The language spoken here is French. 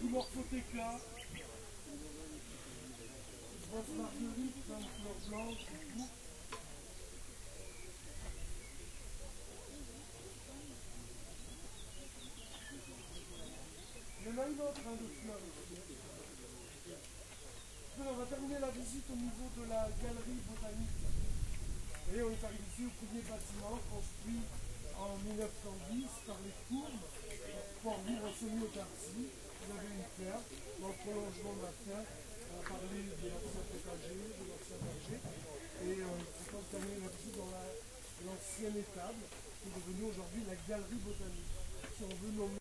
Morphothéca, grosse marguerite, plein de fleurs blanches et tout. Il y en a une autre de fleurs ici. On va terminer la visite au niveau de la galerie botanique. Et on est arrivé ici au premier bâtiment construit en 1910 par les Courbes pour vivre semi-autarcie. Vous avez une ferme, dans le prolongement de la ferme, on a parlé de l'ancien potager, de l'ancien verger. Et on va terminer la visite dans l'ancienne étable qui est devenue aujourd'hui la galerie botanique. Si on veut nommer